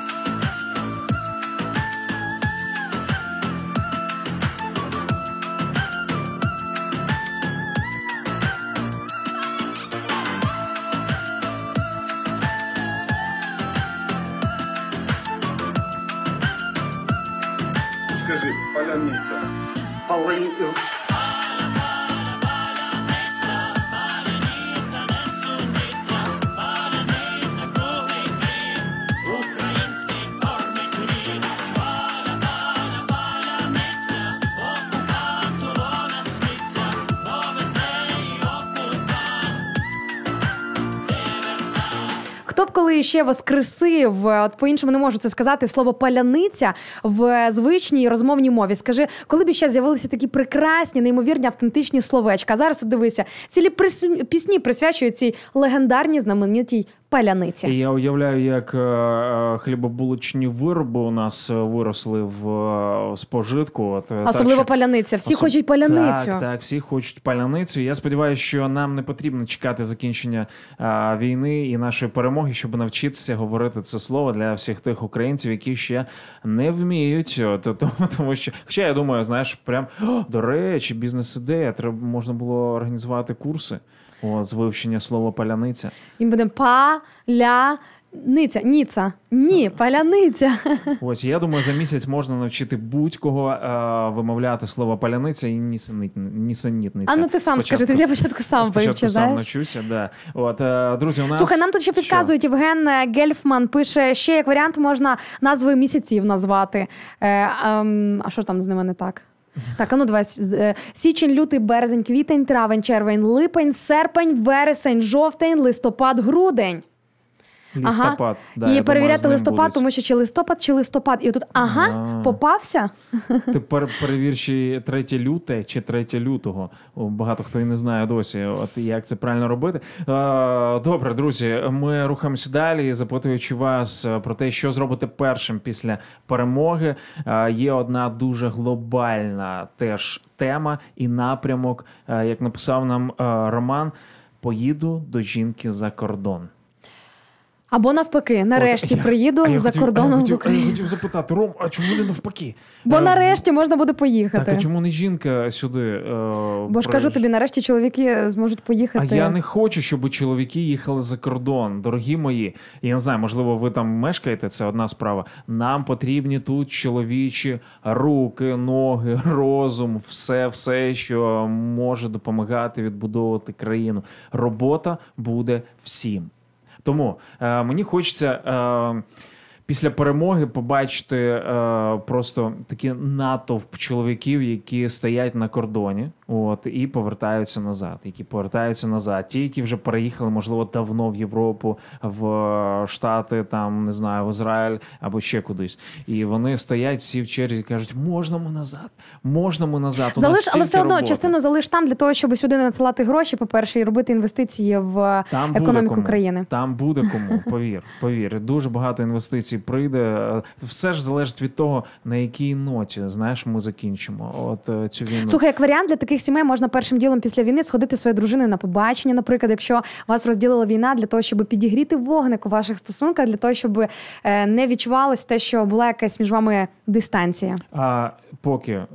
Скажи, паляниця. Паляниця. Хто б коли ще воскресив, от по-іншому не можу це сказати, слово «паляниця» в звичній розмовній мові. Скажи, коли б ще з'явилися такі прекрасні, неймовірні, автентичні словечка. А зараз от дивися, цілі прис... пісні присвячують цій легендарній знаменитій паляниця. І я уявляю, як е, хлібобулочні вироби у нас виросли в е, спожитку. От, Особливо так, паляниця. Всі особ... хочуть паляницю. Так, так, всі хочуть паляницю. Я сподіваюся, що нам не потрібно чекати закінчення е, війни і нашої перемоги, щоб навчитися говорити це слово для всіх тих українців, які ще не вміють. От, тому що, хоча я думаю, знаєш, прям, до речі, бізнес-ідея, треба, можна було організувати курси о, з вивчення слова паляниця. І будемо па-ля-ниця. Ніца. Ні, паляниця. Ось, я думаю, за місяць можна навчити будь-кого е, вимовляти слово паляниця і нісенітниця. А ну ти сам спочатку, скажи, ти для початку сам вивчи, Спочатку знаєш? сам навчуся, да. От, е, друзі, у нас... Слухай, нам тут ще підказують, що? Євген Гельфман пише, ще як варіант можна назви місяців назвати. Е, е, а що там з ними не так? Так, а ну давай. Січень, лютий, березень, квітень, травень, червень, липень, серпень, вересень, жовтень, листопад, грудень. Листопад. Ага. Да, і я перевіряти думаю, листопад, тому що чи листопад, чи листопад. І отут, ага, А. попався. Ти пер- перевір, чи третє люте, чи третє лютого. Багато хто і не знає досі, от як це правильно робити. Добре, друзі, ми рухаємося далі, запитуючи вас про те, що зробити першим після перемоги. Є одна дуже глобальна теж тема і напрямок, як написав нам Роман, «Поїду до жінки за кордон». Або навпаки, нарешті От, приїду я, за хотів, кордоном хотів, в Україну. Я хотів запитати, Ром, а чому не навпаки? Бо Е, нарешті можна буде поїхати. Так, а чому не жінка сюди? Е, Бо ж при- кажу тобі, нарешті чоловіки зможуть поїхати. А я не хочу, щоб чоловіки їхали за кордон, дорогі мої. Я не знаю, можливо, ви там мешкаєте, це одна справа. Нам потрібні тут чоловічі руки, ноги, розум, все, все, що може допомагати відбудовувати країну. Робота буде всім. Тому е, мені хочеться е, після перемоги побачити е, просто такий натовп чоловіків, які стоять на кордоні, от, і повертаються назад. Які повертаються назад. Ті, які вже переїхали, можливо, давно в Європу, в Штати, там, не знаю, в Ізраїль або ще кудись. І вони стоять всі в черзі і кажуть, можна ми назад, можна ми назад. У Залиш, нас але все одно роботи. частину залиш там для того, щоб сюди не надсилати гроші, по-перше, і робити інвестиції в Там буде економіку кому. країни. Там буде кому, повір, повір. Дуже багато інвестицій прийде. Все ж залежить від того, на якій ноті, знаєш, ми закінчимо от е, цю війну. Слухай, як варіант для таких сімей можна першим ділом після війни сходити зі своєю дружиною на побачення, наприклад, якщо вас розділила війна, для того, щоб підігріти вогник у ваших стосунках, для того, щоб е, не відчувалось те, що була якась між вами дистанція. А поки, е,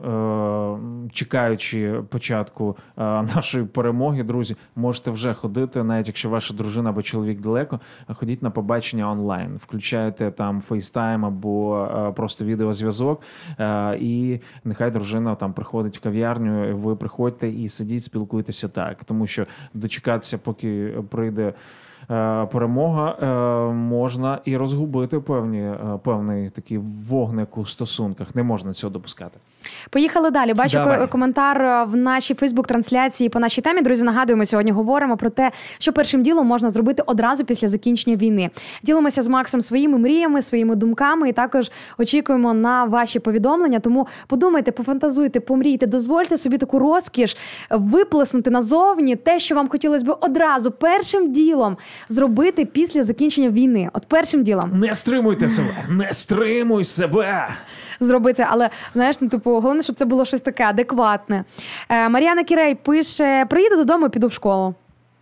чекаючи початку е, нашої перемоги, друзі, можете вже ходити, навіть якщо ваша дружина або чоловік далеко, ходіть на побачення онлайн. Включайте там FaceTime або е, просто відеозв'язок, е, і нехай дружина там приходить в кав'ярню, і ви приходьте і сидіть, спілкуйтеся так. Тому що дочекатися, поки прийде е, перемога, е, можна і розгубити певні, е, певний такий вогник у стосунках. Не можна цього допускати. Поїхали далі. Бачу Давай. ко- коментар в нашій Фейсбук-трансляції по нашій темі. Друзі, нагадуємо, сьогодні говоримо про те, що першим ділом можна зробити одразу після закінчення війни. Ділимося з Максом своїми мріями, своїми думками і також очікуємо на ваші повідомлення. Тому подумайте, пофантазуйте, помрійте, дозвольте собі таку розкіш виплеснути назовні те, що вам хотілося б одразу першим ділом зробити після закінчення війни. От першим ділом. Не стримуйте себе! Не стримуй себе! Зробити, але, знаєш, ну, типу, головне, щоб це було щось таке адекватне. Е, Мар'яна Кірей пише, приїду додому, піду в школу.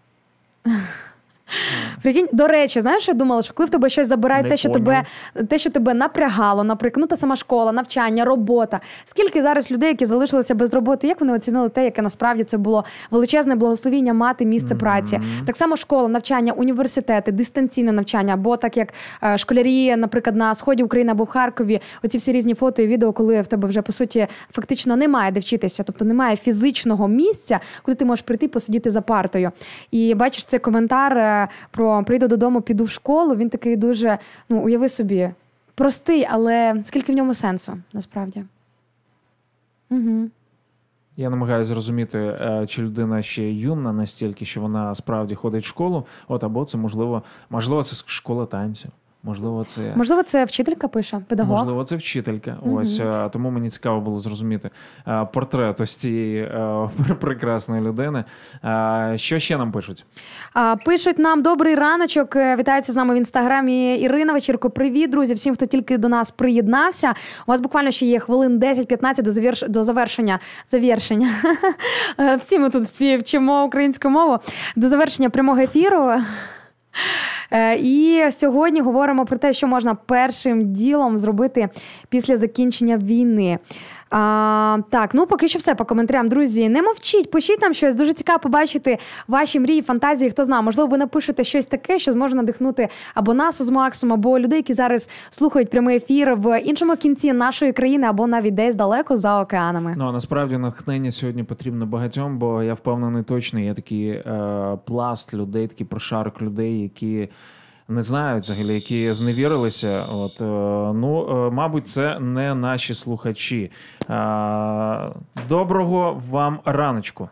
Прикинь, до речі, знаєш, я думала, що коли в тебе щось забирає, Не те, що понял. тебе, те, що тебе напрягало, наприклад, ну, та сама школа, навчання, робота. Скільки зараз людей, які залишилися без роботи, як вони оцінили те, яке насправді це було величезне благословіння мати місце mm-hmm. праці. Так само школа, навчання, університети, дистанційне навчання, або так як е, школярі, наприклад, на сході України або в Харкові, оці всі різні фото і відео, коли в тебе вже, по суті, фактично немає де вчитися, тобто немає фізичного місця, куди ти можеш прийти, посидіти за партою. І бачиш цей коментар е, про прийду додому, піду в школу, він такий дуже, ну, уяви собі, простий, але скільки в ньому сенсу, насправді. Угу. Я намагаюся зрозуміти, чи людина ще юна настільки, що вона справді ходить в школу, от, або це, можливо, можливо, це школа танців. Можливо, це... Можливо, це вчителька пише, педагог? Можливо, це вчителька. Mm-hmm. Ось, тому мені цікаво було зрозуміти портрет ось цієї прекрасної людини. Що ще нам пишуть? Пишуть нам: добрий раночок, вітаються з нами в інстаграмі Ірина Вечірко. Привіт, друзі, всім, хто тільки до нас приєднався. У вас буквально ще є хвилин десять-п'ятнадцять до, заверш... до завершення. Завершення. Всі ми тут всі вчимо українську мову. До завершення прямого ефіру. І сьогодні говоримо про те, що можна першим ділом зробити після закінчення війни. А, так, ну поки що все по коментарям. Друзі, не мовчіть, пишіть нам щось. Дуже цікаво побачити ваші мрії, фантазії. Хто знає, можливо, ви напишете щось таке, що зможе надихнути або нас з Максом, або людей, які зараз слухають прямий ефір в іншому кінці нашої країни, або навіть десь далеко за океанами. Ну, насправді натхнення сьогодні потрібно багатьом, бо я впевнений точно, є такий е, пласт людей, такий прошарок людей, які не знають взагалі, які зневірилися. От, е, ну, е, мабуть, це не наші слухачі. Е, доброго вам раночку.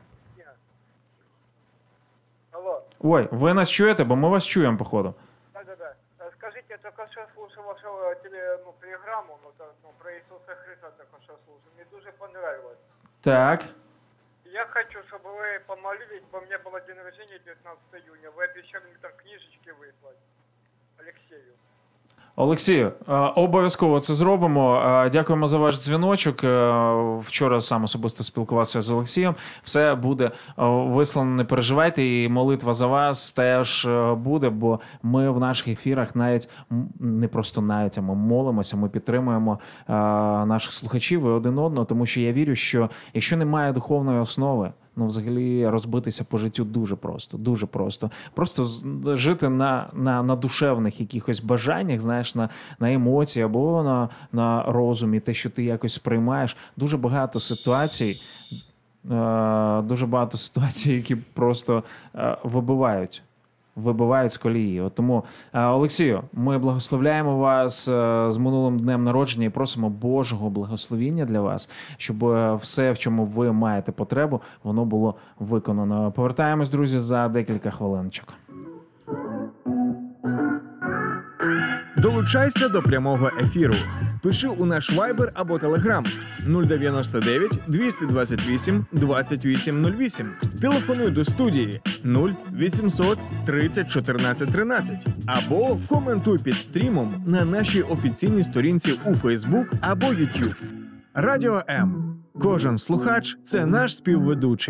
Алло. Ой, ви нас чуєте? Бо ми вас чуємо, походу. Да-да-да. Скажите, я только что слушал вашу теле, ну, программу, ну, то, ну, про Иисуса Христа только что слушал. Мне дуже понравилось. Так. Я хочу, чтобы вы помолились, бо у меня было день рождения девятнадцатого июня. Вы обещали мне там книжечки выслать. Алексею. Олексію, обов'язково це зробимо. Дякуємо за ваш дзвіночок. Вчора сам особисто спілкувався з Олексієм. Все буде вислано, не переживайте. І молитва за вас теж буде, бо ми в наших ефірах навіть, не просто навіть, а ми молимося, ми підтримуємо наших слухачів і один одного, тому що я вірю, що якщо немає духовної основи, ну, взагалі, розбитися по життю дуже просто, дуже просто. Просто жити на, на, на душевних якихось бажаннях, знаєш, на, на емоції або на, на розумі, те, що ти якось сприймаєш. Дуже багато ситуацій, е, дуже багато ситуацій, які просто е, вибивають. вибивають з колії. От тому, Олексію, ми благословляємо вас з минулим днем народження і просимо Божого благословіння для вас, щоб все, в чому ви маєте потребу, воно було виконано. Повертаємось, друзі, за декілька хвилиночок. Долучайся до прямого ефіру. Пиши у наш Viber або Telegram нуль дев'яносто дев'ять двісті двадцять вісім двадцять вісім нуль вісім. Телефонуй до студії нуль вісімсот тридцять чотирнадцять тринадцять або коментуй під стрімом на нашій офіційній сторінці у Facebook або YouTube. Радіо М. Кожен слухач – це наш співведучий.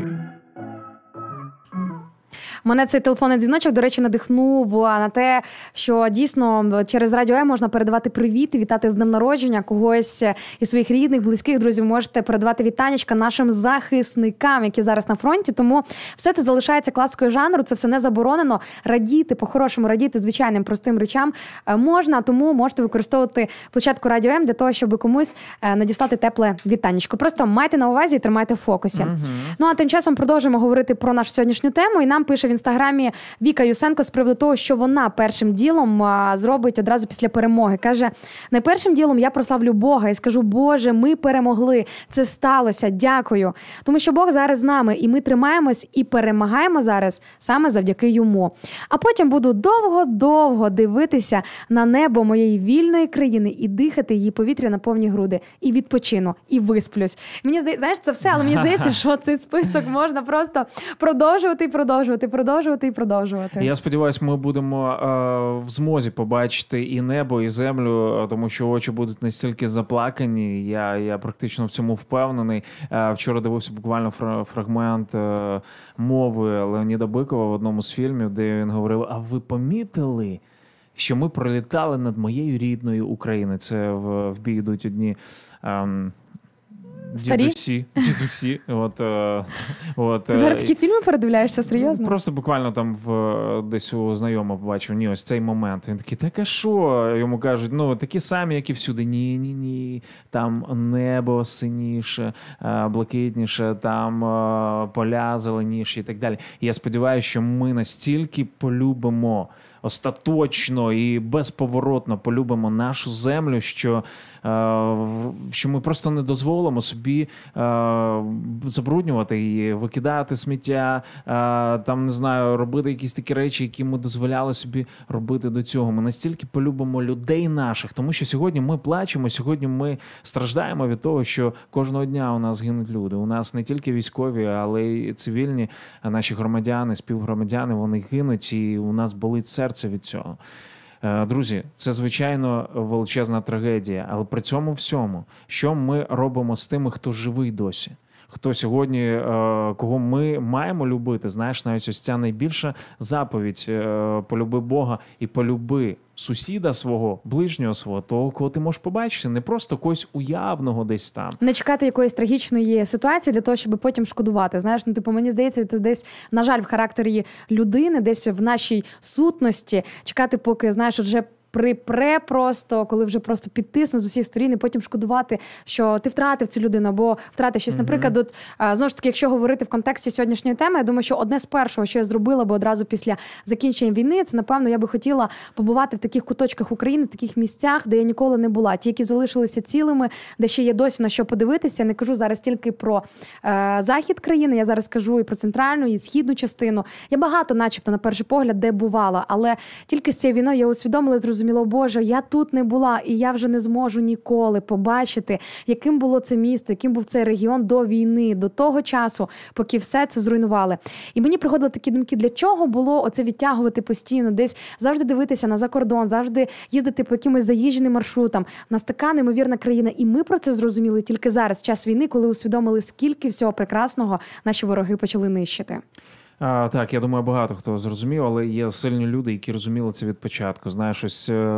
Мене цей телефонний дзвіночок, до речі, надихнув на те, що дійсно через Радіо М можна передавати привіт і вітати з днем народження когось із своїх рідних, близьких друзів. Можете передавати вітанечка нашим захисникам, які зараз на фронті. Тому все це залишається класикою жанру, це все не заборонено. Радіти, по-хорошому радіти звичайним простим речам можна, тому можете використовувати площадку Радіо М для того, щоб комусь надіслати тепле вітанечко. Просто майте на увазі і тримайте в фокусі. Угу. Ну а тим часом продовжуємо говорити про нашу сьогоднішню тему, і нам пише в інстаграмі Віка Юсенко з приводу того, що вона першим ділом а, зробить одразу після перемоги. Каже, найпершим ділом я прославлю Бога і скажу: Боже, ми перемогли, це сталося, дякую. Тому що Бог зараз з нами, і ми тримаємось і перемагаємо зараз саме завдяки йому. А потім буду довго-довго дивитися на небо моєї вільної країни і дихати її повітря на повні груди. І відпочину, і висплюсь. Мені здається, знаєш, це все, але мені здається, що цей список можна просто продовжувати і продовжувати, продовжувати і продовжувати. Я сподіваюся, ми будемо е, в змозі побачити і небо, і землю, тому що очі будуть настільки заплакані. Я, я практично в цьому впевнений. Е, вчора дивився буквально фра- фрагмент е, мови Леоніда Бикова в одному з фільмів, де він говорив: а ви помітили, що ми пролітали над моєю рідною Україною? Це в, в бій йдуть одні... Е, Дідусі, дідусі. От, е, от, Ти зараз такі фільми передивляєшся, серйозно? Просто буквально там в, десь у знайомого побачив, ні, ось цей момент. Він такий, так а що? Йому кажуть, ну, такі самі, як і всюди. Ні, ні, ні. Там небо синіше, блакитніше, там поля зеленіші і так далі. І я сподіваюся, що ми настільки полюбимо остаточно і безповоротно полюбимо нашу землю, що, що ми просто не дозволимо собі забруднювати її, викидати сміття, там, не знаю, робити якісь такі речі, які ми дозволяли собі робити до цього. Ми настільки полюбимо людей наших, тому що сьогодні ми плачемо, сьогодні ми страждаємо від того, що кожного дня у нас гинуть люди. У нас не тільки військові, але й цивільні наші громадяни, співгромадяни, вони гинуть, і у нас болить серце від цього. Друзі, це, звичайно, величезна трагедія, але при цьому всьому, що ми робимо з тими, хто живий досі? Хто сьогодні, кого ми маємо любити? Знаєш, навіть ось ця найбільша заповідь – полюби Бога і полюби сусіда свого, ближнього свого, того, кого ти можеш побачити, не просто когось уявного десь там. Не чекати якоїсь трагічної ситуації для того, щоб потім шкодувати. Знаєш, ну, типу, мені здається, це десь, на жаль, в характері людини, десь в нашій сутності, чекати, поки, знаєш, вже припре просто, коли вже просто підтисне з усіх сторін і потім шкодувати, що ти втратив цю людину або втратив щось. Mm-hmm. Наприклад, от, знову ж таки, якщо говорити в контексті сьогоднішньої теми, я думаю, що одне з першого, що я зробила би одразу після закінчення війни, це, напевно, я би хотіла побувати в таких куточках України, в таких місцях, де я ніколи не була. Ті, які залишилися цілими, де ще є досі на що подивитися. Я не кажу зараз тільки про е, захід країни, я зараз кажу і про центральну, і східну частину. Я багато, начебто, на перший погляд, де бувала, але тільки з цією війною я усвідомила, зрозуміла, Боже, я тут не була, і я вже не зможу ніколи побачити, яким було це місто, яким був цей регіон до війни, до того часу, поки все це зруйнували. І мені приходили такі думки, для чого було оце відтягувати постійно, десь завжди дивитися на закордон, завжди їздити по якимось заїждженим маршрутам. У нас така неймовірна країна, і ми про це зрозуміли тільки зараз, в час війни, коли усвідомили, скільки всього прекрасного наші вороги почали нищити. А, так, я думаю, багато хто зрозумів, але є сильні люди, які розуміли це від початку. Знаєш, ось е-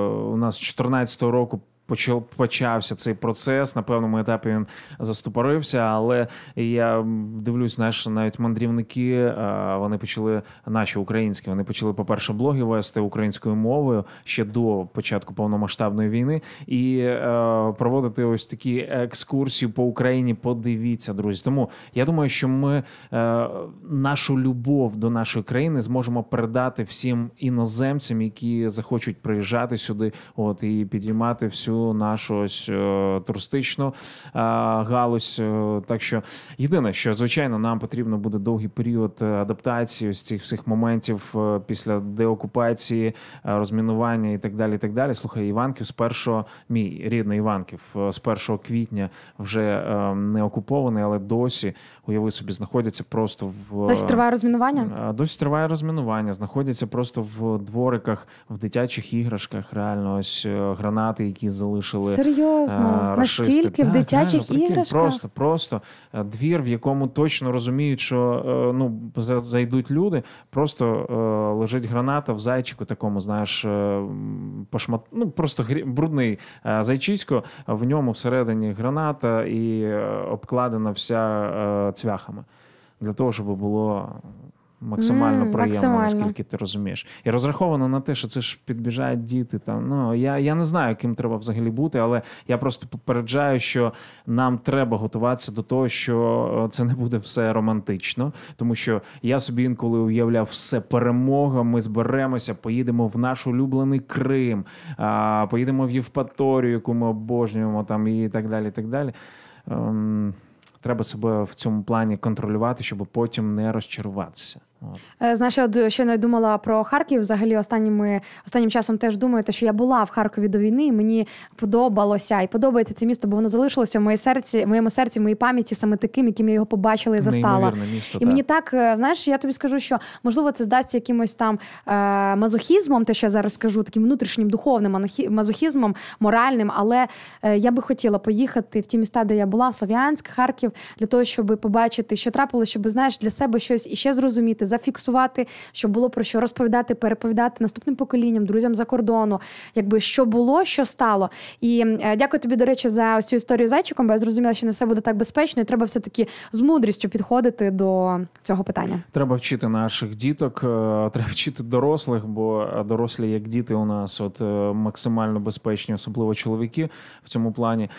у нас з чотирнадцятого року почав, почався цей процес, на певному етапі він застопорився, але я дивлюсь, знаєш, навіть мандрівники, вони почали, наші українські, вони почали, по-перше, блоги вести українською мовою ще до початку повномасштабної війни і е, проводити ось такі екскурсії по Україні. Подивіться, друзі. Тому я думаю, що ми е, нашу любов до нашої країни зможемо передати всім іноземцям, які захочуть приїжджати сюди, от, і підіймати всю нашу ось о, туристичну а, галузь. О, так що єдине, що, звичайно, нам потрібно буде довгий період адаптації ось цих всіх моментів о, після деокупації, розмінування і так далі, і так далі. Слухай, Іванків з першого, мій рідний Іванків, з першого квітня вже о, не окупований, але досі, уяви собі, знаходяться просто в... Досі триває розмінування? Досі триває розмінування. Знаходяться просто в двориках, в дитячих іграшках, реально, ось гранати, які залишили. Серйозно? Рашисти. Настільки так, в дитячих так, іграшках? Просто, просто двір, в якому точно розуміють, що ну, зайдуть люди, просто лежить граната в зайчику такому, знаєш, пошмат... ну, просто брудний зайчисько, в ньому всередині граната і обкладена вся цвяхами. Для того, щоб було максимально mm, приємно, максимально. Наскільки ти розумієш. І розраховано на те, що це ж підбіжають діти. Там, ну, я, я не знаю, ким треба взагалі бути, але я просто попереджаю, що нам треба готуватися до того, що це не буде все романтично. Тому що я собі інколи уявляв, все, перемога, ми зберемося, поїдемо в наш улюблений Крим, а, поїдемо в Євпаторію, яку ми обожнюємо, там, і так далі, і так далі. Ем... Треба себе в цьому плані контролювати, щоб потім не розчаруватися. От. Знаєш, я щойно я думала про Харків. Взагалі останніми, останнім часом теж думаю, що я була в Харкові до війни, і мені подобалося і подобається це місто, бо воно залишилося в моєму серці, в моєму серці, в моїй пам'яті саме таким, яким я його побачила і застала. Місто, і так. Мені так, знаєш, я тобі скажу, що можливо це здасться якимось там е- мазохізмом, те, що я зараз скажу, таким внутрішнім духовним мазохізмом, моральним, але е- я би хотіла поїхати в ті міста, де я була, Слов'янськ, Харків, для того, щоб побачити, що трапилося, щоб, знаєш, для себе щось іще зрозуміти, зафіксувати, щоб було про що розповідати, переповідати наступним поколінням, друзям за кордону, якби що було, що стало. І е, дякую тобі, до речі, за ось цю історію з зайчиком, бо я зрозуміла, що не все буде так безпечно, і треба все-таки з мудрістю підходити до цього питання. Треба вчити наших діток, треба вчити дорослих, бо дорослі, як діти у нас, от максимально безпечні, особливо чоловіки в цьому плані.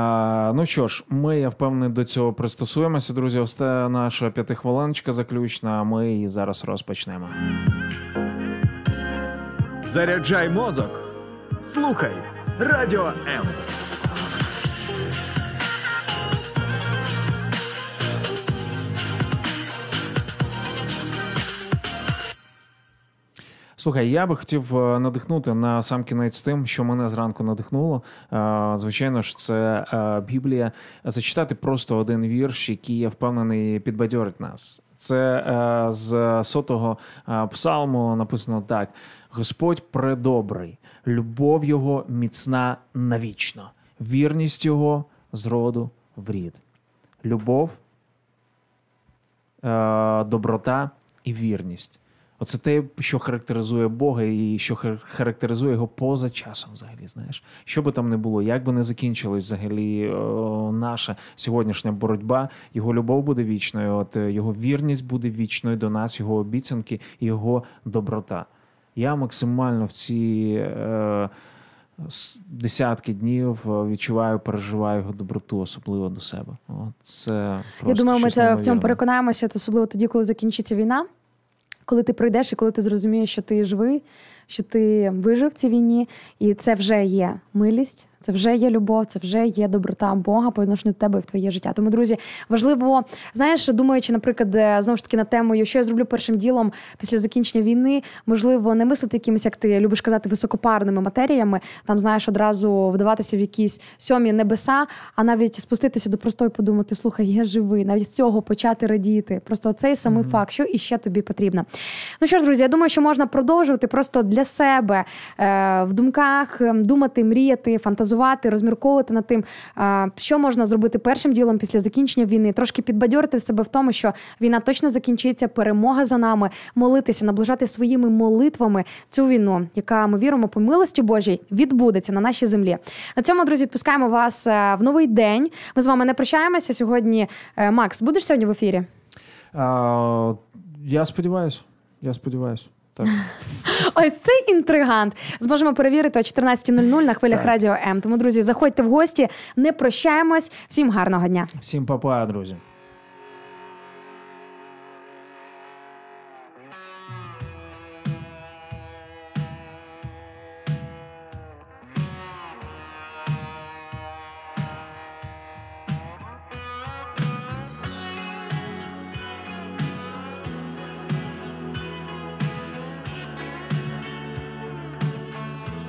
А, ну що ж, ми, я впевнений, до цього пристосуємося, друзі. Ось це наша п'ятихвилиночка заключна, ми її зараз розпочнемо. Заряджай мозок. Слухай Радіо М. Слухай, я би хотів надихнути на сам кінець тим, що мене зранку надихнуло. Звичайно ж, це Біблія. Зачитати просто один вірш, який, я впевнений, підбадьорить нас. Це з сотого псалму написано так. «Господь предобрий, любов Його міцна навічно, вірність Його з роду в рід». Любов, доброта і вірність. Оце те, що характеризує Бога і що характеризує Його поза часом взагалі, знаєш. Що би там не було, як би не закінчилась взагалі о, наша сьогоднішня боротьба, Його любов буде вічною, от Його вірність буде вічною до нас, Його обіцянки і Його доброта. Я максимально в ці е, десятки днів відчуваю, переживаю Його доброту, особливо до себе. От це просто Я думаю, ми це неймовірне. в цьому переконаємося, особливо тоді, коли закінчиться війна. Коли ти прийдеш і коли ти зрозумієш, що ти живий, що ти вижив в цій війні, і це вже є милість, це вже є любов, це вже є доброта Бога по відношенню до тебе і в твоє життя. Тому, друзі, важливо, знаєш, думаючи, наприклад, знову ж таки, над темою, що я зроблю першим ділом після закінчення війни, можливо, не мислити якимись, як ти любиш казати, високопарними матеріями, там, знаєш, одразу вдаватися в якісь сьомі небеса, а навіть спуститися до простої і подумати, слухай, я живий, навіть з цього почати радіти. Просто цей самий mm-hmm. факт, що іще тобі потрібно. Ну що ж, друзі, я думаю, що можна продовжувати просто для себе е, в думках думати, мріяти, фантазувати, розмірковувати над тим, е, що можна зробити першим ділом після закінчення війни, трошки підбадьорити в себе в тому, що війна точно закінчиться, перемога за нами, молитися, наближати своїми молитвами цю війну, яка, ми віримо, по милості Божій відбудеться на нашій землі. На цьому, друзі, відпускаємо вас в новий день. Ми з вами не прощаємося сьогодні. Макс, будеш сьогодні в ефірі? А, я сподіваюся. Я сподіваюся. Так. Ось цей інтригант. Зможемо перевірити о чотирнадцята нуль нуль на хвилях так. Радіо М. Тому, друзі, заходьте в гості, не прощаємось. Всім гарного дня. Всім па-па, друзі.